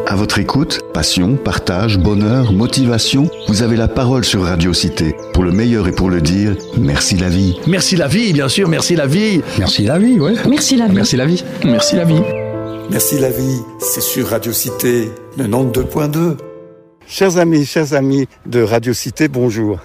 À votre écoute, passion, partage, bonheur, motivation, vous avez la parole sur Radio Cité. Pour le meilleur et pour le dire, merci la vie. Merci la vie, bien sûr, merci la vie. Merci la vie, ouais. Merci la vie. Merci la vie. Merci la vie. Merci la vie, c'est sur Radio Cité 92.2. Chers amis de Radio Cité, bonjour.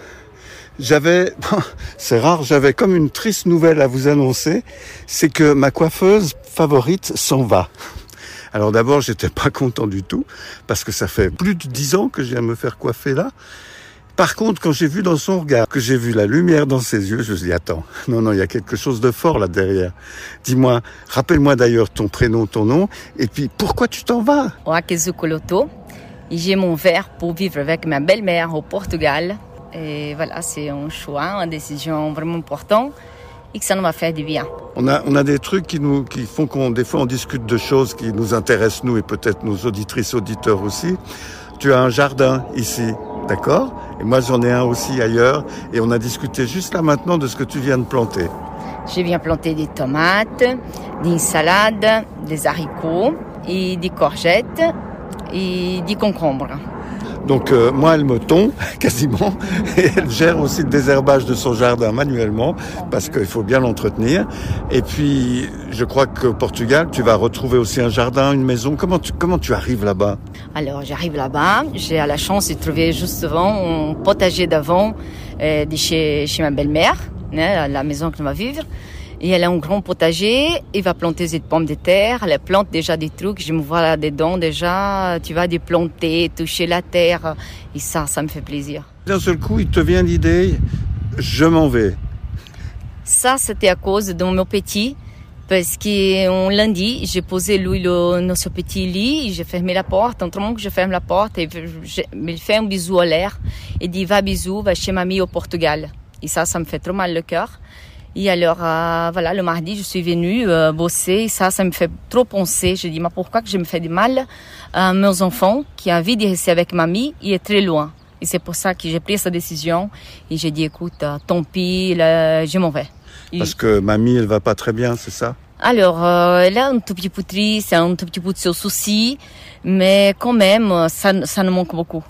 C'est rare, j'avais comme une triste nouvelle à vous annoncer, c'est que ma coiffeuse favorite s'en va. Alors d'abord, j'étais pas content du tout, parce que ça fait plus de 10 ans que je viens me faire coiffer là. Par contre, quand j'ai vu dans son regard, que j'ai vu la lumière dans ses yeux, je me suis dit, attends, non, il y a quelque chose de fort là derrière. Dis-moi, rappelle-moi d'ailleurs ton prénom, ton nom, et puis pourquoi tu t'en vas? Oakezu Koloto, j'ai mon verre pour vivre avec ma belle-mère au Portugal. Et voilà, c'est un choix, une décision vraiment importante et que ça nous va faire du bien. On a des trucs qui font des fois on discute de choses qui nous intéressent nous et peut-être nos auditrices, auditeurs aussi. Tu as un jardin ici, d'accord? Et moi j'en ai un aussi ailleurs et on a discuté juste là maintenant de ce que tu viens de planter. Je viens planter des tomates, des salades, des haricots et des courgettes et des concombres. Donc moi, elle me tond quasiment et elle gère aussi le désherbage de son jardin manuellement parce qu'il faut bien l'entretenir. Et puis, je crois qu'au Portugal, tu vas retrouver aussi un jardin, une maison. Comment tu arrives là-bas? Alors, j'arrive là-bas. J'ai la chance de trouver justement un potager d'avant de chez ma belle-mère, la maison que l'on va vivre. Et elle a un grand potager, elle va planter des pommes de terre, elle plante déjà des trucs, je me vois là-dedans déjà, tu vas déplanter, toucher la terre, et ça me fait plaisir. D'un seul coup, il te vient l'idée, je m'en vais. Ça, c'était à cause de mon petit, parce qu'un lundi, j'ai posé lui dans ce petit lit, j'ai fermé la porte, en moment que je ferme la porte, et je me fais un bisou à l'air, et dit va chez mamie au Portugal. Et ça me fait trop mal le cœur. Et alors, voilà, le mardi, je suis venue bosser. Et ça me fait trop penser. Je dis, mais pourquoi que je me fais du mal à mes enfants qui ont envie de rester avec mamie et est très loin. Et c'est pour ça que j'ai pris cette décision. Et j'ai dit, écoute, tant pis, je m'en vais. Parce que mamie, elle va pas très bien, c'est ça? Alors, elle a un tout petit peu triste, un tout petit peu de ses soucis. Mais quand même, ça nous manque beaucoup.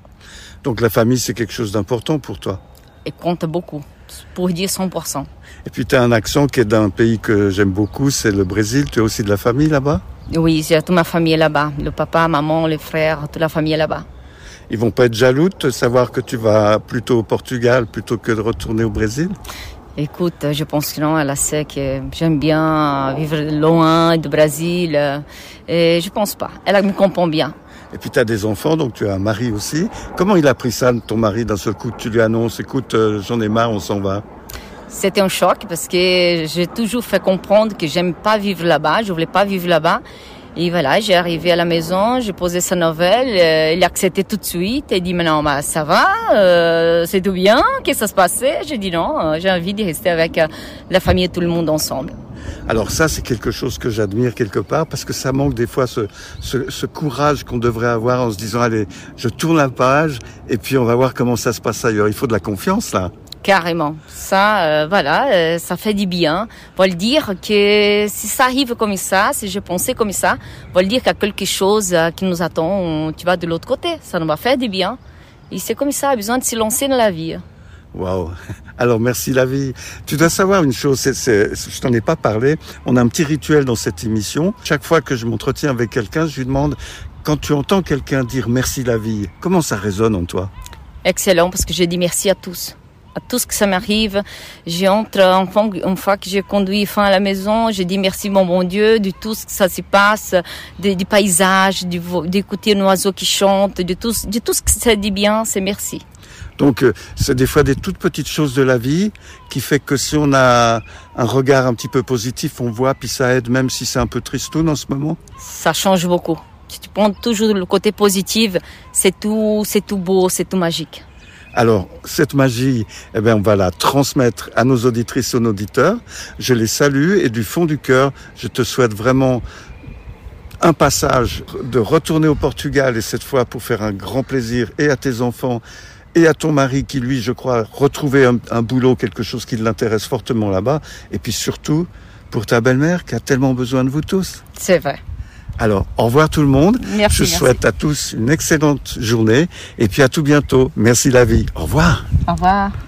Donc la famille, c'est quelque chose d'important pour toi? Et compte beaucoup. Pour dire 100%. Et puis tu as un accent qui est d'un pays que j'aime beaucoup, c'est le Brésil. Tu as aussi de la famille là-bas? Oui, j'ai toute ma famille là-bas. Le papa, maman, les frères, toute la famille est là-bas. Ils vont pas être jaloux de savoir que tu vas plutôt au Portugal plutôt que de retourner au Brésil? Écoute, je pense que non, elle sait que j'aime bien vivre loin du Brésil. Et je pense pas. Elle me comprend bien. Et puis tu as des enfants, donc tu as un mari aussi. Comment il a pris ça, ton mari, d'un seul coup? Tu lui annonces, écoute, j'en ai marre, on s'en va. C'était un choc parce que j'ai toujours fait comprendre que j'aime pas vivre là-bas, je voulais pas vivre là-bas. Et voilà, j'ai arrivé à la maison, j'ai posé sa nouvelle, il a accepté tout de suite. Il dit, mais non, ça va, c'est tout bien, qu'est-ce qui se passait? J'ai dit non, j'ai envie de rester avec la famille et tout le monde ensemble. Alors ça, c'est quelque chose que j'admire quelque part parce que ça manque des fois ce courage qu'on devrait avoir en se disant, allez, je tourne la page et puis on va voir comment ça se passe ailleurs. Il faut de la confiance là. Carrément. Ça, voilà, ça fait du bien. Veut dire que si ça arrive comme ça, si je pensais comme ça, veut dire qu'il y a quelque chose qui nous attend. Tu vas de l'autre côté. Ça nous va faire du bien. Et c'est comme ça, besoin de se lancer dans la vie. Waouh. Alors merci la vie. Tu dois savoir une chose, je t'en ai pas parlé. On a un petit rituel dans cette émission. Chaque fois que je m'entretiens avec quelqu'un, je lui demande, quand tu entends quelqu'un dire merci la vie, comment ça résonne en toi? Excellent, parce que je dis merci à tous. À tout ce que ça m'arrive. Une fois que j'ai conduit fin à la maison, j'ai dit merci mon bon Dieu de tout ce que ça se passe, du paysage, d'écouter un oiseau qui chante, de tout ce que ça dit bien, c'est merci. Donc c'est des fois des toutes petites choses de la vie qui fait que si on a un regard un petit peu positif, on voit, puis ça aide même si c'est un peu tristoun en ce moment. Ça change beaucoup. Si tu prends toujours le côté positif, c'est tout beau, c'est tout magique. Alors, cette magie, on va la transmettre à nos auditrices et nos auditeurs. Je les salue et du fond du cœur, je te souhaite vraiment un passage de retourner au Portugal et cette fois pour faire un grand plaisir et à tes enfants et à ton mari qui, lui, je crois, retrouver un boulot, quelque chose qui l'intéresse fortement là-bas. Et puis surtout, pour ta belle-mère qui a tellement besoin de vous tous. C'est vrai. Alors, au revoir tout le monde. Merci. Je souhaite à tous une excellente journée et puis à tout bientôt. Merci la vie. Au revoir. Au revoir.